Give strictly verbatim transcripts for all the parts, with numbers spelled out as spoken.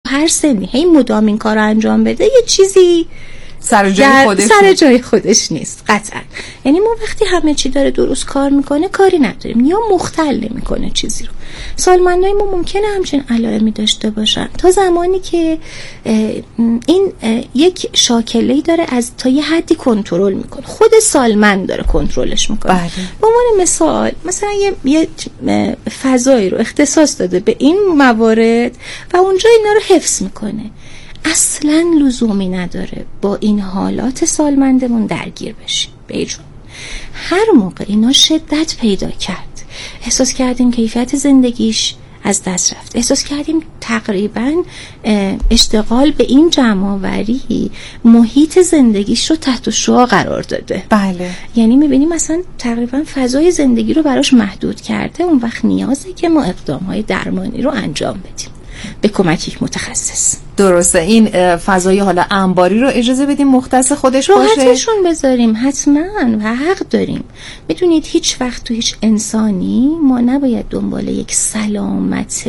هر سنی هی مدام این کار رو انجام بده یه چیزی سر جای خودش سر جای خودش نیست قطعا. یعنی ما وقتی همه چی داره درست کار میکنه کاری نداریم یا مختل نمیکنه چیزی رو. سالمندای ما ممکنه همچین علائمی داشته باشن تا زمانی که این یک شاکله‌ای داره از تا یه حدی کنترل میکنه، خود سالمند داره کنترلش میکنه. بله. به عنوان مثال مثلا یه, یه فضایی رو اختصاص داده به این موارد و اونجا اینا رو حفظ میکنه. اصلا لزومی نداره با این حالات سالمندمون درگیر بشیم. بیجون هر موقع اینا شدت پیدا کرد، احساس کردیم کیفیت زندگیش از دست رفت، احساس کردیم تقریبا اشتغال به این جمع‌آوری محیط زندگیش رو تحت شعاع قرار داده. بله. یعنی میبینیم مثلا تقریبا فضای زندگی رو براش محدود کرده. اون وقت نیازه که ما اقدام‌های درمانی رو انجام بدیم به کمک یک متخصص. درسته. این فضای حالا انباری رو اجازه بدیم مختص خودش باشه، راحتشون بذاریم حتما و حق داریم. میدونید هیچ وقت تو هیچ انسانی ما نباید دنبال یک سلامت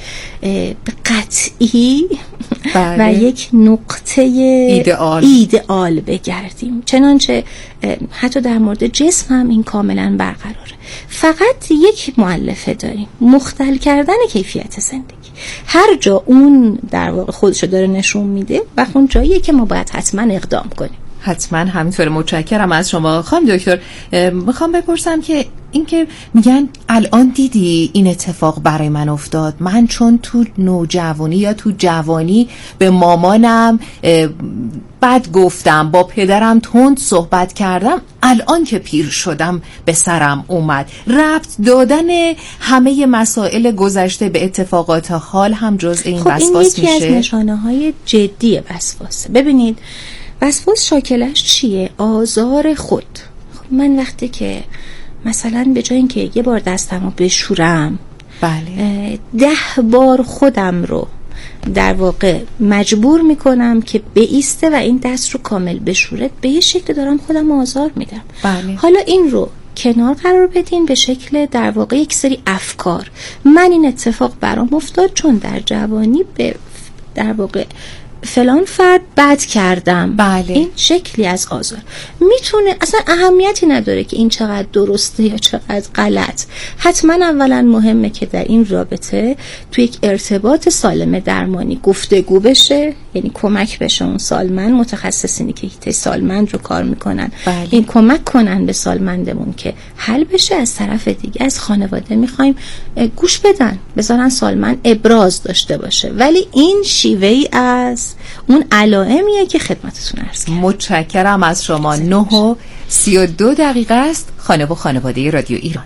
قطعی بله. و یک نقطه ایدئال ایدئال بگردیم. چنانچه حتی در مورد جسم هم این کاملا برقراره. فقط یک مؤلفه داریم، مختل کردن کیفیت زندگی. هر جا اون در واقع خودشو داره نشون میده و اون جاییه که ما باید حتما اقدام کنیم. حتما همینطوره. متشکرم از شما خانم دکتر. میخوام بپرسم که این که میگن الان دیدی این اتفاق برای من افتاد، من چون تو نوجوانی یا تو جوانی به مامانم بد گفتم، با پدرم تند صحبت کردم، الان که پیر شدم به سرم اومد. ربط دادن همه مسائل گذشته به اتفاقات حال هم جزء این خب وسواس میشه. این یکی از نشانه های جدی وسواسه. ببینید وسواس شاکلش چیه؟ آزار خود. خب من وقتی که مثلا به جای اینکه یه بار دستمو بشورم، بله، ده بار خودم رو در واقع مجبور میکنم که بایسته و این دست رو کامل بشوره، به یه شکل دارم خودم آزار میدم. بله. حالا این رو کنار قرار بدین به شکل در واقع یک سری افکار. من این اتفاق برام افتاد چون در جوانی به در واقع فلان فرد بد کردم. بله. این شکلی از آزار میتونه اصلا اهمیتی نداره که این چقدر درسته یا چقدر غلط. حتما اولا مهمه که در این رابطه تو یک ارتباط سالم درمانی گفتگو بشه، یعنی کمک بشه اون سالمند، متخصصینی که هیته سالمند رو کار میکنن. بله. این کمک کنن به سالمندمون که حل بشه. از طرف دیگه از خانواده میخوایم گوش بدن، بذارن سالمند ابراز داشته باشه، ولی این شیوهی از اون علائمیه که خدمتتون عرض کردم. متشکرم از شما. نه و سی و دو دقیقه است. خانه و خانواده رادیو ایران.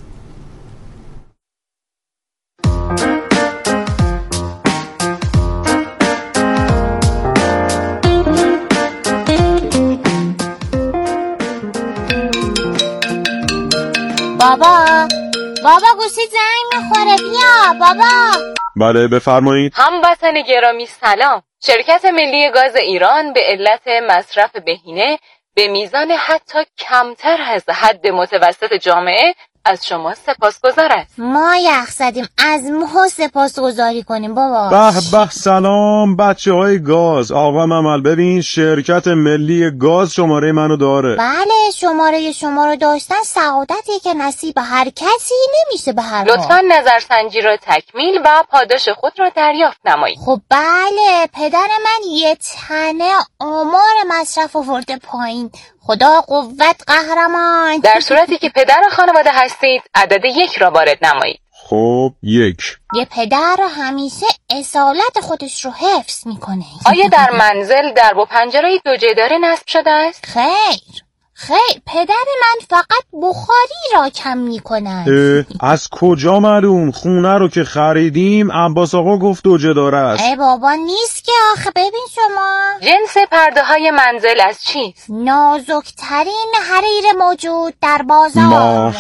بابا بابا گوشی زنگ میخوره، بیا بابا. بله بفرمایید. هموطن گرامی سلام. شرکت ملی گاز ایران به علت مصرف بهینه به میزان حتی کمتر از حد متوسط جامعه از شما سپاسگزار است. ما یخ زدیم، از ما سپاسگزاری کنیم بابا. به به سلام بچه های گاز. آقا ممل ببین شرکت ملی گاز شماره منو داره. بله شماره شما رو داشتن سعادتیه که نصیب هر کسی نمیشه به هر حال. لطفاً نظرسنجی را تکمیل و پاداش خود را دریافت نمایید. خب بله پدر من یه تنه آمار مصرف آورده پایین. خدا قوت قهرمان. در صورتی که پدر خانواده هستید عدد یک را وارد نمایید. خب یک. یه پدر همیشه اصالت خودش رو حفظ میکنه. آیا در منزل درب و پنجره دو جداره نصب شده است؟ خیر خیر پدر من فقط بخاری را کم میکنن. از کجا معلوم؟ خونه رو که خریدیم عباس آقا گفت دو جداره است. ای بابا نیست که آخه. ببین شما جنس پرده های منزل از چیست؟ نازکترین حریر موجود در بازار.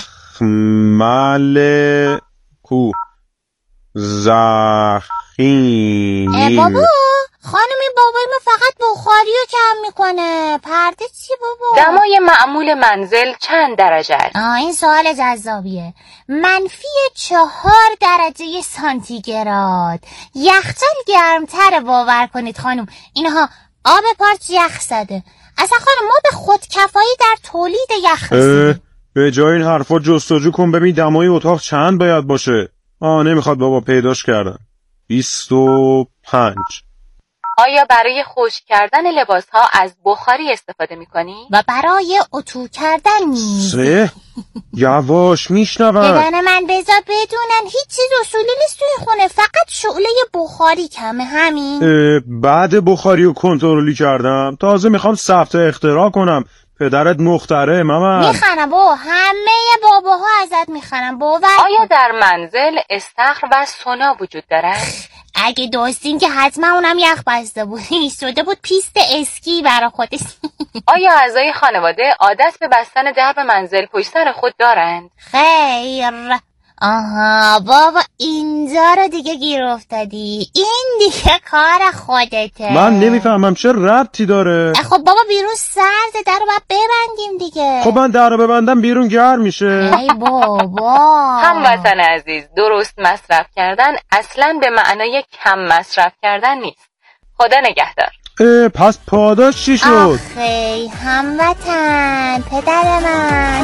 مخمل کو زخیم. ای بابا خانمی بابای ما فقط بخاری رو کم میکنه. پرده چی بابا؟ دمای معمول منزل چند درجه است؟ آه این سوال جذابیه. منفی چهار درجه سانتیگراد. یخچال گرمتره، باور کنید خانم. اینها آب پارچ یخ زده. اصلا خانم ما به خودکفایی در تولید یخ رسیدیم. به جای این حرفا جستجو کن ببین دمای اتاق چند باید باشه. آه نمیخواد بابا، پیداش کردن. بیست و پنج. آیا برای خشک کردن لباس ها از بخاری استفاده میکنی؟ و برای اتو کردن نیز. سه یواش میشنون. بدن من بذار بدونن هیچ چیز اصولی نیست توی خونه، فقط شعله بخاری کمه. همین. بعد بخاری رو کنترلی کردم، تازه میخوام ثبت اختراع کنم. پدرت مختره مامان. میخنم بابا، همه باباها ازت میخنم باور. آیا در منزل استخر و سونا وجود دارد؟ اگه داشتیم که حتما اونم یخ بسته بود. شده بود پیست اسکی برا خودش. آیا اعضای خانواده عادت به بستن درب منزل پشت سر خود دارند؟ خیر. آها بابا اینجا رو دیگه گیر افتادی. این دیگه کار خودته. من نمیفهمم چه ربطی داره. خب بابا بیرون سرده، در رو باید ببندیم دیگه. خب من در رو ببندم بیرون گرم میشه. ای بابا. هموطن عزیز، درست مصرف کردن اصلا به معنای کم مصرف کردن نیست. خدا نگهدار. پس پاداش چی شد؟ آخی هموطن پدر من.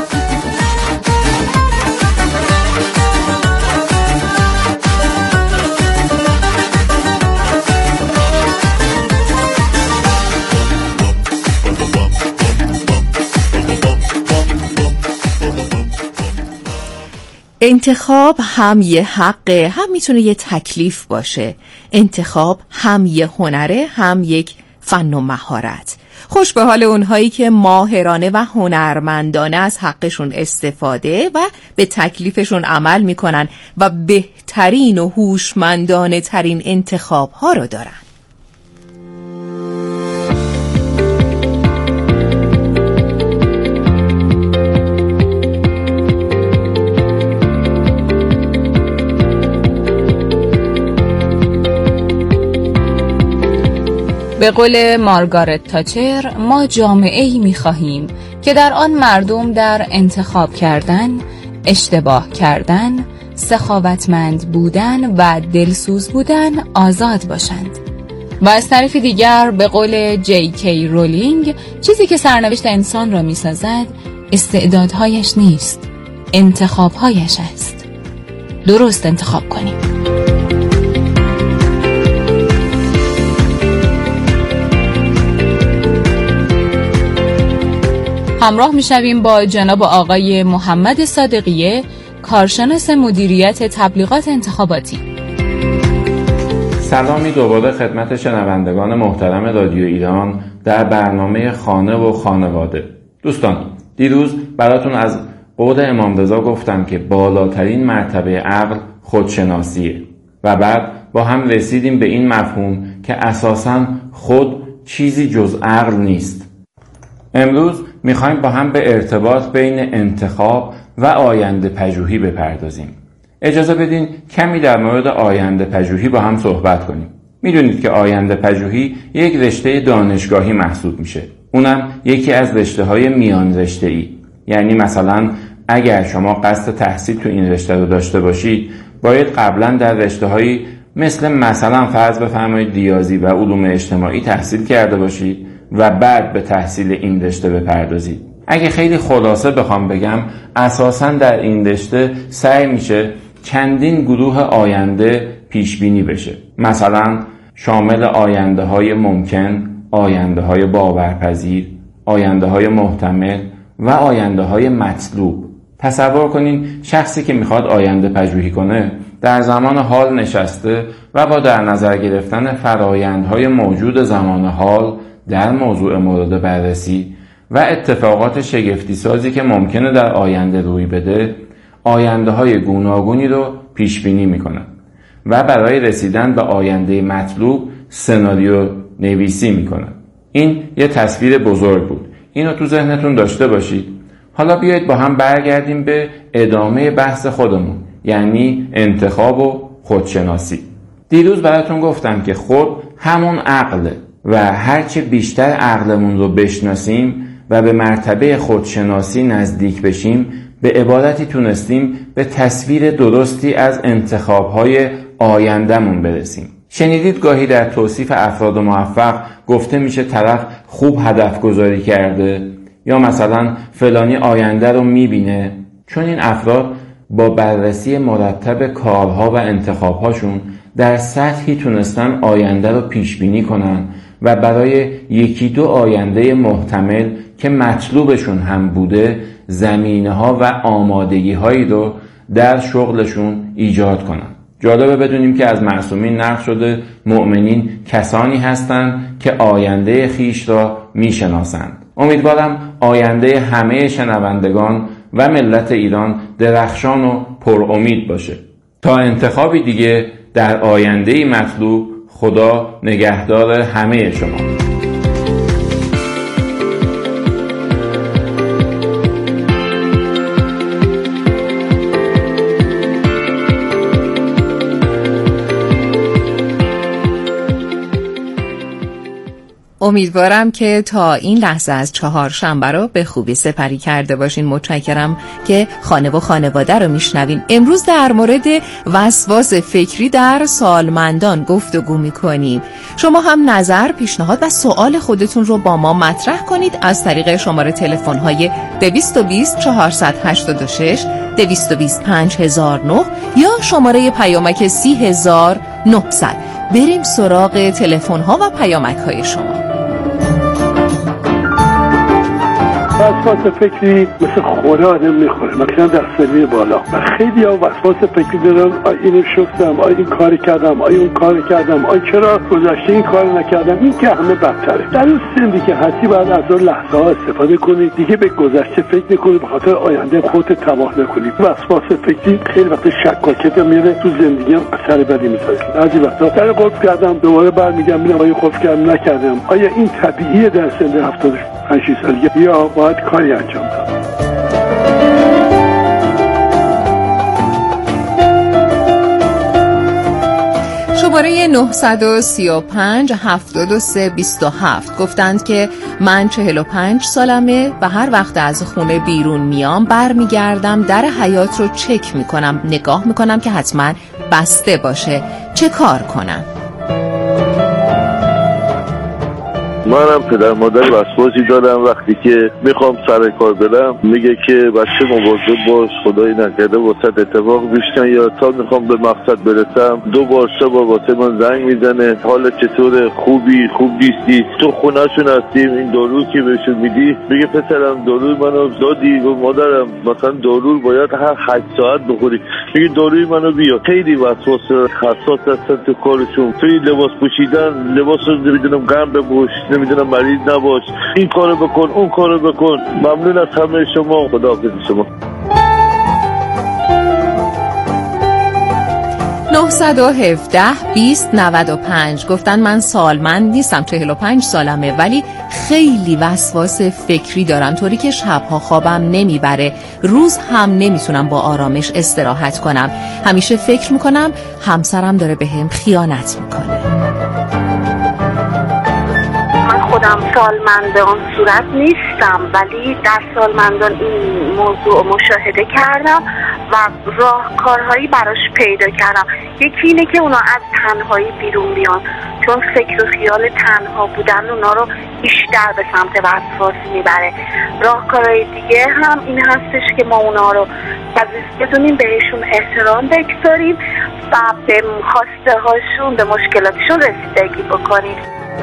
انتخاب هم یه حقه، هم میتونه یه تکلیف باشه. انتخاب هم یه هنره، هم یک فن و مهارت. خوش به حال اونهایی که ماهرانه و هنرمندانه از حقشون استفاده و به تکلیفشون عمل میکنن و بهترین و هوشمندانه ترین انتخاب ها رو دارن. به قول مارگارت تاچر، ما جامعه‌ای می‌خواهیم که در آن مردم در انتخاب کردن، اشتباه کردن، سخاوتمند بودن و دلسوز بودن آزاد باشند. و از طرف دیگر به قول جی کی رولینگ، چیزی که سرنوشت انسان را می‌سازد استعدادهایش نیست، انتخابهایش است. درست انتخاب کنیم. همراه میشویم با جناب آقای محمد صادقیه، کارشناس مدیریت تبلیغات انتخاباتی. سلامی دوباره خدمت شنوندگان محترم رادیو ایران در برنامه خانه و خانواده. دوستان، دیروز براتون از قول امام رضا گفتم که بالاترین مرتبه عقل خودشناسیه و بعد با هم رسیدیم به این مفهوم که اساساً خود چیزی جز عقل نیست. امروز میخوایم با هم به ارتباط بین انتخاب و آینده پژوهی بپردازیم. اجازه بدین کمی در مورد آینده پژوهی با هم صحبت کنیم. میدونید که آینده پژوهی یک رشته دانشگاهی محسوب میشه. اونم یکی از رشته‌های میان رشته‌ای. یعنی مثلا اگر شما قصد تحصیل تو این رشته رو داشته باشید، باید قبلا در رشته‌هایی مثل مثلا فرض بفرمایید ریاضی و علوم اجتماعی تحصیل کرده باشید و بعد به تحصیل این رشته بپردازید. اگه خیلی خلاصه بخوام بگم، اساساً در این رشته سعی میشه چندین گروه آینده پیش بینی بشه. مثلا شامل آینده های ممکن، آینده های باورپذیر، آینده های محتمل و آینده های مطلوب. تصور کنین شخصی که میخواد آینده پژوهی کنه در زمان حال نشسته و با در نظر گرفتن فرایندهای موجود زمان حال در موضوع مورد بررسی و اتفاقات شگفتی سازی که ممکنه در آینده روی بده، آینده های گوناگونی رو پیش بینی میکنن و برای رسیدن به آینده مطلوب سناریو نویسی میکنن. این یه تصویر بزرگ بود. اینو تو ذهنتون داشته باشید. حالا بیایید با هم برگردیم به ادامه بحث خودمون، یعنی انتخاب و خودشناسی. دیروز براتون گفتم که خود همون عقله و هرچه بیشتر عقلمون رو بشناسیم و به مرتبه خودشناسی نزدیک بشیم، به عبارتی تونستیم به تصویر درستی از انتخاب‌های آینده‌مون برسیم. شنیدید گاهی در توصیف افراد موفق گفته میشه طرف خوب هدف گذاری کرده یا مثلا فلانی آینده رو میبینه، چون این افراد با بررسی مرتب کارها و انتخابهاشون در سطحی تونستن آینده رو پیش بینی کنن و برای یکی دو آینده محتمل که مطلوبشون هم بوده زمینه‌ها و آمادگی‌هایی رو در شغلشون ایجاد کنن. جالبه بدونیم که از معصومین نقل شده مؤمنین کسانی هستند که آینده خیش را میشناسند. امیدوارم آینده همه شنوندگان و ملت ایران درخشان و پر امید باشه. تا انتخابی دیگه در آینده مطلوب، خدا نگهدار همه شما. امیدوارم که تا این لحظه از چهارشنبه رو به خوبی سپری کرده باشین. متشکرم که خانه و خانواده رو میشنوین. امروز در مورد وسواس فکری در سالمندان گفتگو میکنیم. شما هم نظر، پیشنهاد و سوال خودتون رو با ما مطرح کنید از طریق شماره تلفن های دویست و بیست چهارصد و هشتاد و شش دویست و بیست پنج هزار و نه یا شماره پیامک سی هزار و نهصد. بریم سراغ تلفن ها و پیامک های شما. وسواس فکری مثل خوره آدم میخوره، مثلا در سنی بالا و خیلی ها وسواس فکری دارن. آی اینو شستم، آی این کاری کردم، آی اون کاری کردم، آی چرا گذشته این کار نکردم. این که همه بدتره. در اون سنی که هستی باید از اون لحظه ها استفاده کنی، دیگه به گذشته فکر نکنی، به خاطر آینده خودت تباه نکنی. وسواس فکری خیلی وقت شکاکت میره تو زندگی، هم اثر بدی میذاره. بعضی وقتا در قفل کردم دوباره برمیگردم میگم آیا قفل کردم نکردم. آیا این طبیعیه در سن هفتاد و پنج سالگی یا باید کاری انجام داد؟ شماره نه سه پنج هفتاد و سه بیست و هفت گفتند که من چهل و پنج سالمه و هر وقت از خونه بیرون میام برمیگردم در حیاط رو چک میکنم، نگاه میکنم که حتما بسته باشه. چه کار کنم؟ منم پدر مادر وسواسی دارم، وقتی که میخوام سر کار برم میگه که بچه مواظب باش، خدایی نکرده واسه اتفاق بیشتن، یا تا میخوام به مقصد برسم دو بار سه بار واسه من زنگ میزنه حال چطوره، خوبی خوب نیستی، تو خونهشون هستیم، این دارو که بهشون میدی. میگه پسرم داروی منو دادی و مادرم مثلا دارو باید هر هشت ساعت بخوری. میگه داروی منو بیا. خیلی وسواس حساس هستن تو کارشون، توی لباس پوشیدن، لباس رو نمیدونم گرم بپوش، نمیدونم مریض نباش، این کارو بکن اون کارو بکن. ممنون از همه شما، خداحافظ شما. نه یک هفت بیست نود و پنج گفتن من سالمند نیستم، چهل و پنج سالمه، ولی خیلی وسواس فکری دارم، طوری که شبها خوابم نمیبره، روز هم نمیتونم با آرامش استراحت کنم. همیشه فکر میکنم همسرم داره بهم خیانت میکنه. خودم سالمندان صورت نیستم، ولی در سالمندان این موضوع مشاهده کردم و راهکارهایی براش پیدا کردم. یکی اینه که اونا از تنهایی بیرون بیان، چون فکر و خیال تنها بودن اونا رو بیشتر به سمت وسواس میبره. راهکارهای دیگه هم این هستش که ما اونا رو عزیز بدونیم، بهشون احترام بگذاریم و به خواسته هاشون، به مشکلاتشون رسیدگی بکنیم.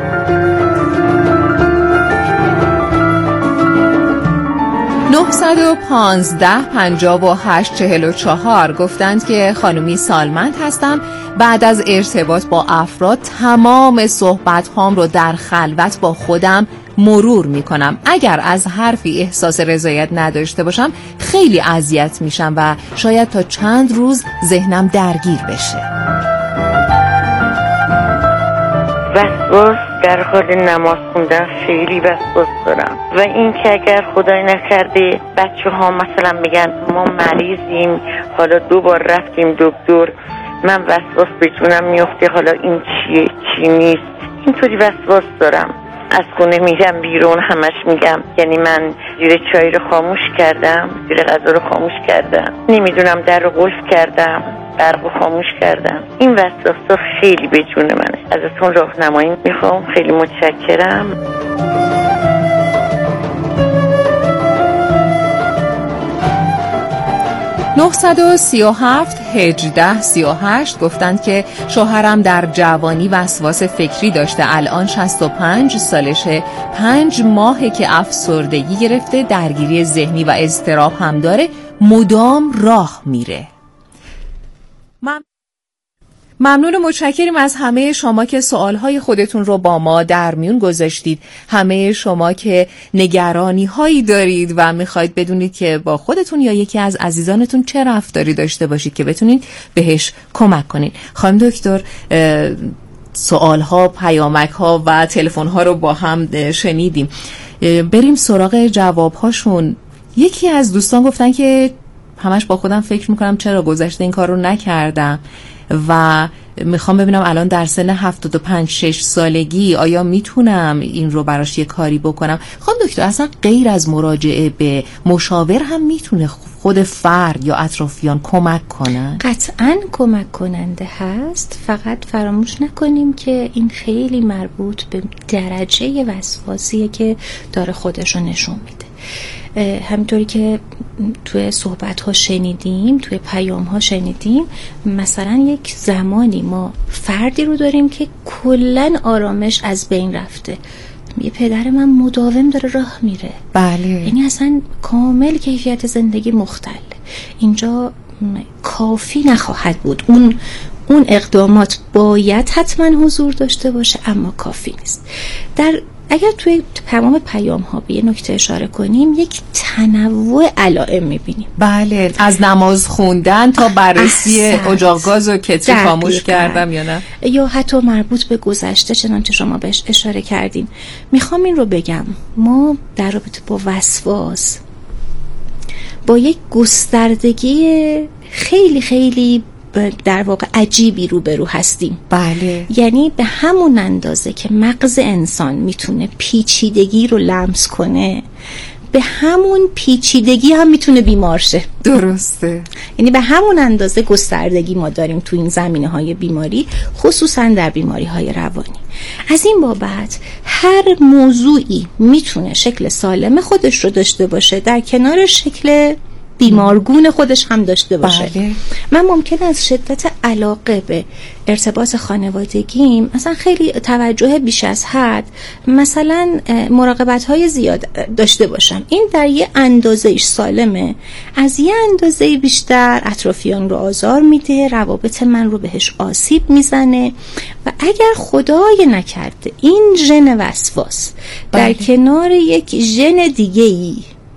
نه یک پنج پنجاه و هشت چهل و چهار گفتند که خانومی سالمند هستم، بعد از ارتباط با افراد تمام صحبت هام رو در خلوت با خودم مرور می کنم. اگر از حرفی احساس رضایت نداشته باشم خیلی اذیت میشم و شاید تا چند روز ذهنم درگیر بشه. وسواس در حال نماز خوندن خیلی وسواس دارم و این که اگر خدای نکرده بچه ها مثلا میگن ما مریضیم، حالا دو بار رفتیم دکتر، من وسواس به جونم میفته حالا این چیه چی نیست، اینطوری وسواس دارم. از خونه میگم بیرون همش میگم، یعنی من زیر چای رو خاموش کردم، زیر غذا رو خاموش کردم، نمیدونم در رو قفل کردم، برق رو خاموش کردم. این وسواسا خیلی به جون منه. ازتون راهنمایی میخوام. خیلی متشکرم. نه سه هفت هجده سی و هشت گفتند که شوهرم در جوانی وسواس فکری داشته، الان شصت و پنج سالشه، پنج ماهه که افسردگی گرفته، درگیری ذهنی و اضطراب هم داره، مدام راه میره. من ممنون و متشکریم از همه شما که سوالهای خودتون رو با ما در میون گذاشتید، همه شما که نگرانی هایی دارید و میخواید بدونید که با خودتون یا یکی از عزیزانتون چه رفتاری داشته باشید که بتونید بهش کمک کنید. خانم دکتر، سوال ها، پیامک ها و تلفن ها رو با هم شنیدیم، بریم سراغ جواب هاشون. یکی از دوستان گفتن که همش با خودم فکر میکنم چرا گذشته این کار رو نکردم و میخوام ببینم الان در سن هفتاد و پنج شش سالگی آیا میتونم این رو براش یه کاری بکنم. خانم دکتر، اصلا غیر از مراجعه به مشاور هم میتونه خود فرد یا اطرافیان کمک کنن؟ قطعاً کمک کننده هست، فقط فراموش نکنیم که این خیلی مربوط به درجه وسواسیه که داره خودش رو نشون میده. همینطوری که توی صحبت ها شنیدیم، توی پیام ها شنیدیم، مثلا یک زمانی ما فردی رو داریم که کلن آرامش از بین رفته، یه پدر من مداوم داره راه میره، بله، یعنی اصلا کامل کیفیت زندگی مختل. اینجا کافی نخواهد بود، اون اون اقدامات باید حتما حضور داشته باشه اما کافی نیست. در اگر توی تمام پیام ها به یه نکته اشاره کنیم، یک تنوع علائم میبینیم. بله، از نماز خوندن تا بررسی اجاق گاز و کتری خاموش کردم یا نه، یا حتی مربوط به گذشته چنانچه شما بهش اشاره کردین. میخوام این رو بگم، ما در رابطه با وسواس با یک گستردگی خیلی خیلی در واقع عجیبی روبرو هستیم. بله، یعنی به همون اندازه که مغز انسان میتونه پیچیدگی رو لمس کنه، به همون پیچیدگی هم میتونه بیمار شه. درسته. یعنی به همون اندازه گستردگی ما داریم تو این زمینه های بیماری، خصوصا در بیماری های روانی. از این بابت هر موضوعی میتونه شکل سالم خودش رو داشته باشه، در کنار شکل بیمارگون خودش هم داشته باشه. بله. من ممکن از شدت علاقه به ارتباط خانوادگیم مثلا خیلی توجه بیش از حد، مثلا مراقبت های زیاد داشته باشم. این در یه اندازه ایش سالمه، از یه اندازه بیشتر اطرافیان رو آزار میده، روابط من رو بهش آسیب میزنه و اگر خدای نکرده این ژن وسواس در کنار یک ژن دیگه‌ای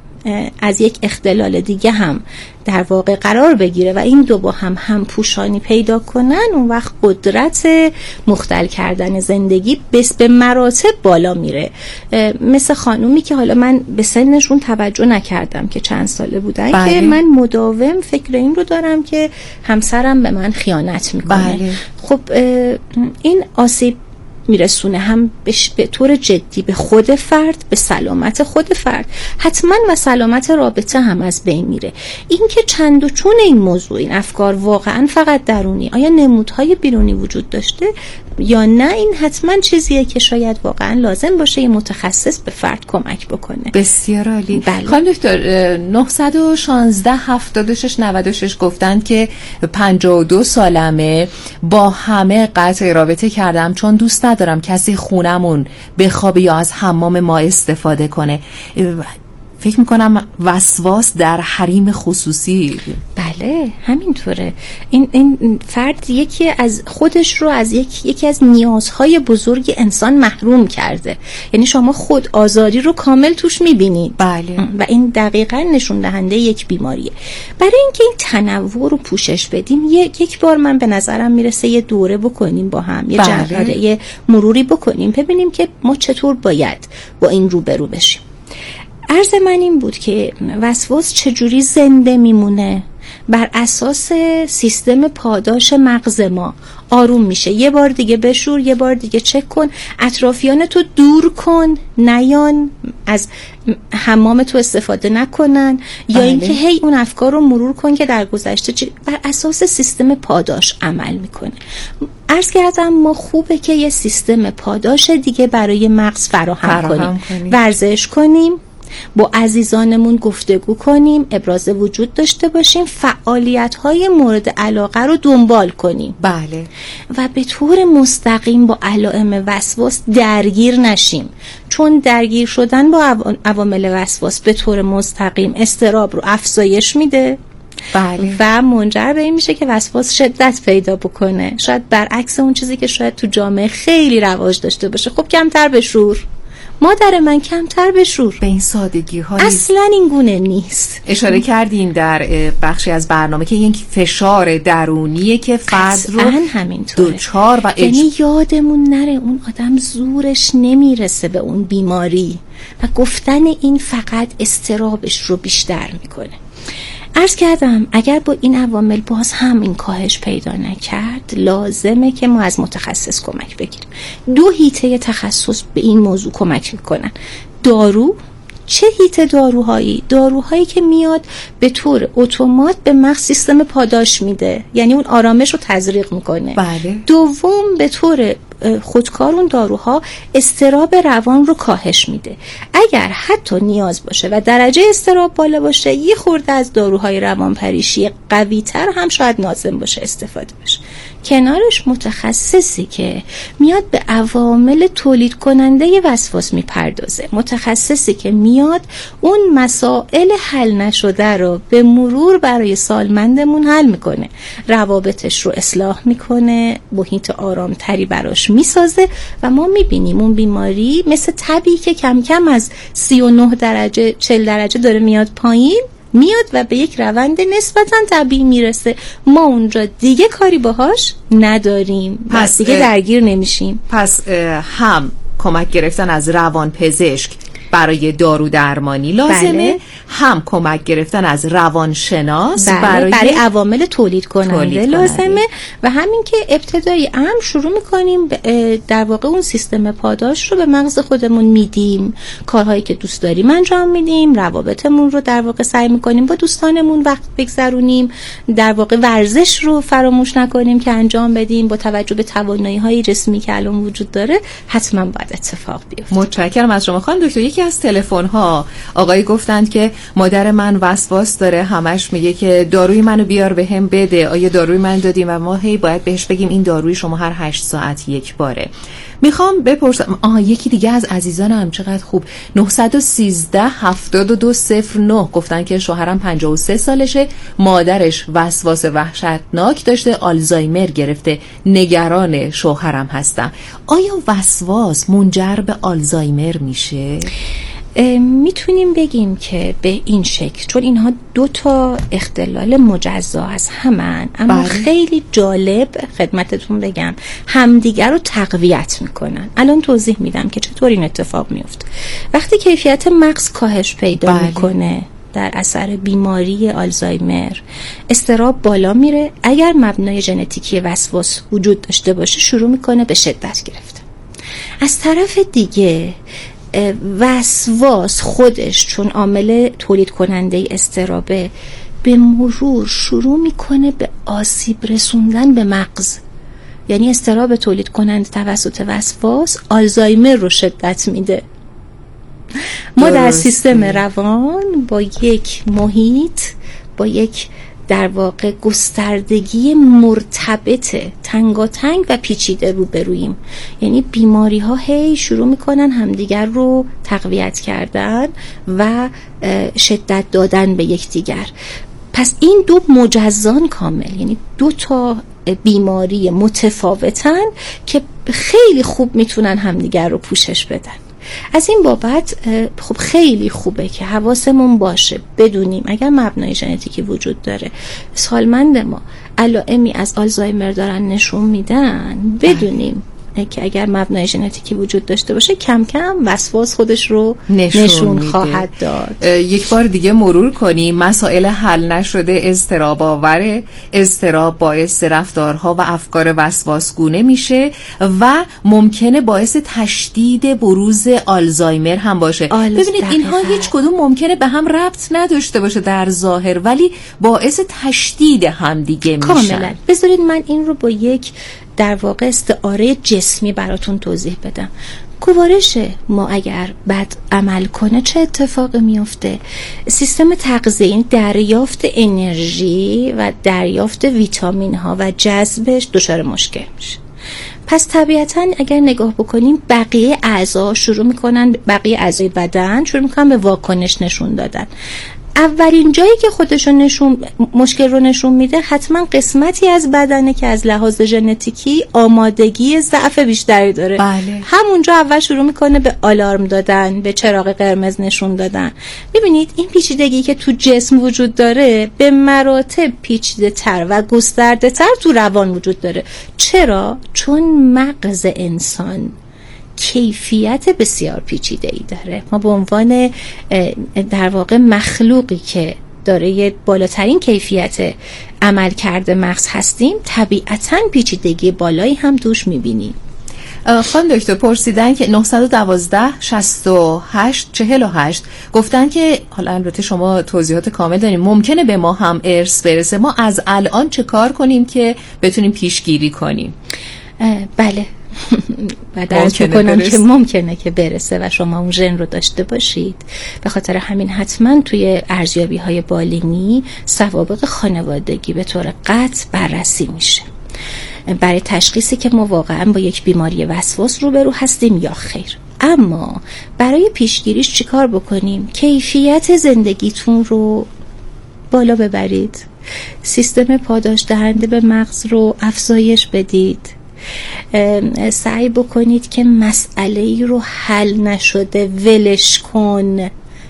از یک اختلال دیگه هم در واقع قرار بگیره و این دو با هم هم پوشانی پیدا کنن، اون وقت قدرت مختل کردن زندگی بس به مراتب بالا میره. مثل خانومی که حالا من به سنشون توجه نکردم که چند ساله بودن، بله. که من مداوم فکر این رو دارم که همسرم به من خیانت میکنه. بله. خب این آسیب میرسونه هم به طور جدی به خود فرد، به سلامت خود فرد، حتما و سلامت رابطه هم از بین میره. این که چند و چون این موضوع، این افکار واقعا فقط درونی، آیا نمودهای بیرونی وجود داشته یا نه، این حتما چیزیه که شاید واقعا لازم باشه یه متخصص به فرد کمک بکنه. بسیار عالی. بله. خانم دکتر، نه یک شش هفتاد و شش نود و شش گفتند که پنجاه و دو سالمه، با همه قطع رابطه کردم چون دوست ندارم کسی خونمون بخوابه یا از حمام ما استفاده کنه. فکر میکنم وسواس در حریم خصوصی. بله همینطوره. این این فرد یکی از خودش رو از یک یکی از نیازهای بزرگ انسان محروم کرده. یعنی شما خود آزاری رو کامل توش میبینید. بله. و این دقیقاً نشون دهنده یک بیماریه. برای اینکه این تنوع رو پوشش بدیم، یک یک بار من به نظرم میرسه یه دوره بکنیم با هم، یه بله. جرقه یه مروری بکنیم، ببینیم که ما چطور باید با این روبرو بشیم. عرض من این بود که وسواس چجوری زنده میمونه؟ بر اساس سیستم پاداش مغز ما. آروم میشه. یه بار دیگه بشور، یه بار دیگه چک کن، اطرافیان تو دور کن، نیان از حمام تو استفاده نکنن، یا بله. اینکه هی اون افکار رو مرور کن که در گذشته چی بر اساس سیستم پاداش عمل میکنه. عرض کردم ما خوبه که یه سیستم پاداش دیگه برای مغز فراهم, فراهم کنیم. کنیم ورزش کنیم، با عزیزانمون گفتگو کنیم، ابراز وجود داشته باشیم، فعالیت‌های مورد علاقه رو دنبال کنیم. بله. و به طور مستقیم با علائم وسواس درگیر نشیم، چون درگیر شدن با عوامل وسواس به طور مستقیم اضطراب رو افزایش میده. بله. و منجر به این میشه که وسواس شدت پیدا بکنه، شاید برعکس اون چیزی که شاید تو جامعه خیلی رواج داشته باشه. خب کمتر بشور، مادر من کمتر بشور، به این سادگی ها اصلا این گونه نیست. اشاره کردین در بخشی از برنامه که یک فشار درونیه که فرد رو دوچار و اج... یعنی یادمون نره اون آدم زورش نمیرسه به اون بیماری و گفتن این فقط اضطرابش رو بیشتر میکنه. عرض کردم اگر با این عوامل باز هم این کاهش پیدا نکرد، لازمه که ما از متخصص کمک بگیریم. دو حیطه تخصص به این موضوع کمک میکنن. دارو، چه حیطه داروهایی؟ داروهایی که میاد به طور اتومات به مغز سیستم پاداش میده، یعنی اون آرامش رو تزریق میکنه. بله. دوم به طور خودکار اون داروها اضطراب روان رو کاهش میده. اگر حتی نیاز باشه و درجه اضطراب بالا باشه، یه خورده از داروهای روانپریشی قوی تر هم شاید لازم باشه استفاده بشه. کنارش متخصصی که میاد به عوامل تولید کننده وسواس میپردازه، متخصصی که میاد اون مسائل حل نشده رو به مرور برای سالمندمون حل میکنه، روابطش رو اصلاح میکنه، محیط آرامتری براش میسازه و ما میبینیم اون بیماری مثل تبی که کم کم از سی و نه درجه چهل درجه داره میاد پایین، میاد و به یک روند نسبتا طبیعی میرسه. ما اونجا دیگه کاری باهاش نداریم، پس دیگه درگیر نمیشیم. پس هم کمک گرفتن از روان پزشک برای دارو درمانی لازمه، بله. هم کمک گرفتن از روانشناس بله. برای, برای عوامل تولید کننده, تولید کننده لازمه و همین که ابتدایی هم شروع میکنیم در واقع اون سیستم پاداش رو به مغز خودمون میدیم، کارهایی که دوست داریم انجام میدیم، روابطمون رو در واقع سعی میکنیم با دوستانمون وقت بگذرونیم، در واقع ورزش رو فراموش نکنیم که انجام بدیم. با توجه به توانایی‌های جسمی که الان وجود داره حتما باید اتفاق بیفته. متشکرم از شما خانم دکتر. یکی از تلفن‌ها آقای گفتند که مادر من وسواس داره، همش میگه که داروی منو بیار بهم بده. آیا داروی من دادیم و ما هی باید بهش بگیم این داروی شما هر هشت ساعت یک باره. میخوام بپرسم، آها یکی دیگه از عزیزانم چقدر خوب، نه یک سه هفت دو صفر نه گفتن که شوهرم پنجاه و سه سالشه، مادرش وسواس وحشتناک داشته، آلزایمر گرفته، نگران شوهرم هستم. آیا وسواس منجر به آلزایمر میشه؟ میتونیم بگیم که به این شکل، چون اینها دو تا اختلال مجزا از همن، اما بله. خیلی جالب خدمتتون بگم همدیگر رو تقویت میکنن. الان توضیح میدم که چطور این اتفاق میفته. وقتی کیفیت مغز کاهش پیدا بله. میکنه در اثر بیماری آلزایمر، اضطراب بالا میره. اگر مبنای ژنتیکی وسواس وجود داشته باشه شروع میکنه به شدت گرفتن. از طرف دیگه وسواس خودش چون عامل تولید کننده اضطرابه، به مرور شروع میکنه به آسیب رسوندن به مغز. یعنی اضطراب تولید کننده توسط وسواس آلزایمر رو شدت میده. ما در سیستم روان با یک محیط، با یک در واقع گستردگی مرتبط تنگاتنگ و پیچیده روبرویم. یعنی بیماری ها هی شروع میکنن همدیگر رو تقویت کردن و شدت دادن به یکدیگر. پس این دو مجزان کامل، یعنی دو تا بیماری متفاوتن که خیلی خوب میتونن همدیگر رو پوشش بدن. از این بابت خب خیلی خوبه که حواسمون باشه، بدونیم اگر مبنای ژنتیکی وجود داره، سالمند ما علائمی از آلزایمر دارن نشون میدن، بدونیم که اگر مبنای ژنتیکی وجود داشته باشه کم کم وسواس خودش رو نشون, نشون خواهد داد. یک بار دیگه مرور کنیم. مسائل حل نشده اضطراب آوره، اضطراب باعث رفتارها و افکار وسواسگونه میشه و ممکنه باعث تشدید بروز آلزایمر هم باشه. ببینید اینها هیچ کدوم ممکنه به هم ربط نداشته باشه در ظاهر، ولی باعث تشدید هم دیگه میشن. کاملا. بذارید من این رو با یک در واقع استعاره جسمی براتون توضیح بدم. گوارش ما اگر بد عمل کنه چه اتفاقی میفته؟ سیستم تغذیه، این دریافت انرژی و دریافت ویتامین ها و جذبش دچار مشکل میشه. پس طبیعتاً اگر نگاه بکنیم بقیه اعضا شروع میکنن، بقیه اعضای بدن شروع میکنن به واکنش نشون دادن. اولین جایی که خودشو نشون مشکل رو نشون میده حتما قسمتی از بدنه که از لحاظ ژنتیکی آمادگی ضعف بیشتری داره. بله. همونجا اول شروع میکنه به آلارم دادن، به چراغ قرمز نشون دادن. میبینید این پیچیدگی که تو جسم وجود داره به مراتب پیچیده تر و گسترده تر تو روان وجود داره. چرا؟ چون مغز انسان کیفیت بسیار پیچیده‌ای داره. ما به عنوان در واقع مخلوقی که داره یه بالاترین کیفیت عمل کرده مغز هستیم، طبیعتاً پیچیدگی بالایی هم توش می‌بینیم. خانم دکتر پرسیدن که نه یک دو شصت و هشت چهل و هشت گفتن که حالا البته شما توضیحات کامل داریم، ممکنه به ما هم ارث برسه. ما از الان چه کار کنیم که بتونیم پیشگیری کنیم؟ بله و درست میکنم که ممکنه که برسه و شما اون ژن رو داشته باشید. به خاطر همین حتما توی ارزیابی های بالینی سوابق خانوادگی به طور قطع بررسی میشه برای تشخیصی که ما واقعا با یک بیماری وسواس روبرو هستیم یا خیر. اما برای پیشگیریش چیکار بکنیم؟ کیفیت زندگیتون رو بالا ببرید، سیستم پاداش دهنده به مغز رو افزایش بدید، سعی بکنید که مسئله ای رو حل نشده ولش کن،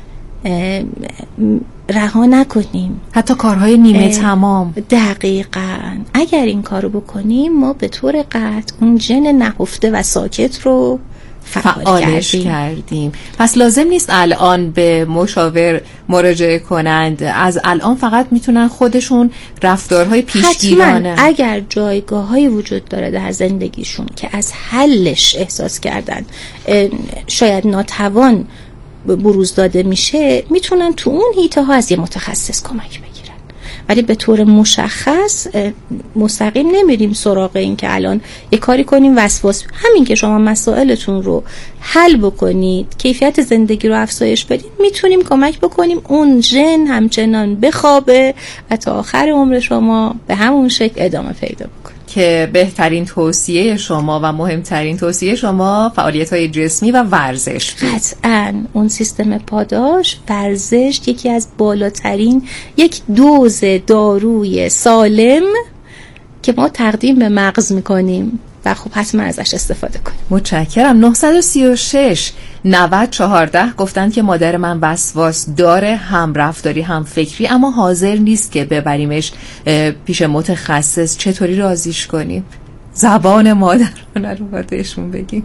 رها نکنیم، حتی کارهای نیمه تمام. دقیقاً اگر این کارو بکنیم ما به طور قطع اون ژن نهفته و ساکت رو فعالش کردیم. کردیم. پس لازم نیست الان به مشاور مراجعه کنند، از الان فقط میتونن خودشون رفتارهای پیشگیرانه. حتما اگر جایگاه‌هایی وجود داره در زندگیشون که از حلش احساس کردن شاید ناتوان بروز داده میشه، میتونن تو اون حیطه ها از یه متخصص کمک بگیرن. ولی به طور مشخص مستقیم نمیریم سراغ این که الان یه کاری کنیم وسواس. همین که شما مسائلتون رو حل بکنید، کیفیت زندگی رو افزایش بدید، میتونیم کمک بکنیم اون ژن همچنان بخوابه و تا آخر عمر شما به همون شکل ادامه پیدا بکنه. که بهترین توصیه شما و مهمترین توصیه شما فعالیت‌های جسمی و ورزش بود. قطعاً اون سیستم پاداش، ورزش یکی از بالاترین یک دوز داروی سالم که ما تقدیم به مغز میکنیم و خب حتما ازش استفاده کنیم. متشکرم. نه سه شش نود چهارده گفتن که مادر من وسواس داره، هم رفتاری هم فکری، اما حاضر نیست که ببریمش پیش متخصص. چطوری راضیش کنیم؟ زبان مادرانه رو باید بهشون بگیم.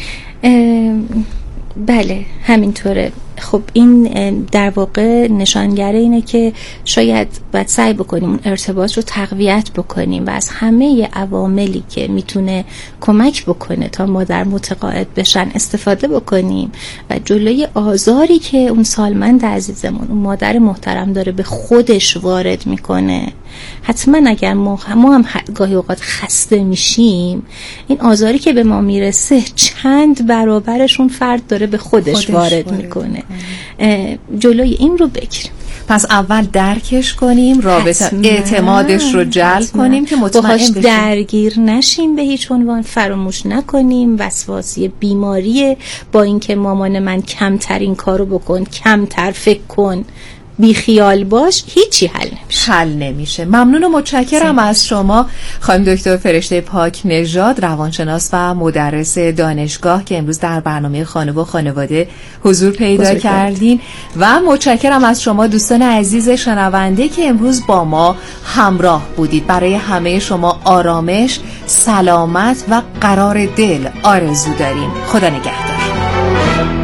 بله همینطوره. خب این در واقع نشانگره اینه که شاید باید سعی بکنیم اون ارتباط رو تقویت بکنیم و از همه عواملی که میتونه کمک بکنه تا مادر متقاعد بشن استفاده بکنیم و جلوی آزاری که اون سالمند عزیزمون، اون مادر محترم داره به خودش وارد میکنه. حتما اگر ما هم گاهی اوقات خسته میشیم، این آزاری که به ما میرسه چند برابرشون فرد داره به خودش, خودش وارد, وارد میکنه. جلوی این رو بگیریم. پس اول درکش کنیم، رابطه حتما. اعتمادش رو جلب حتما. کنیم که مطمئن بشیم، درگیر نشیم به هیچ عنوان. فراموش نکنیم وسواسی بیماریه، با اینکه مامان من کمتر این کارو بکن، کمتر فکر کن، بیخیال باش هیچی حل نمیشه. حل نمیشه. ممنون و متشکرم از شما خانم دکتر فرشته پاک نژاد، روانشناس و مدرس دانشگاه که امروز در برنامه خانه و خانواده حضور پیدا حضور کردین و متشکرم از شما دوستان عزیز شنونده که امروز با ما همراه بودید. برای همه شما آرامش، سلامت و قرار دل آرزو داریم. خدا نگهدار.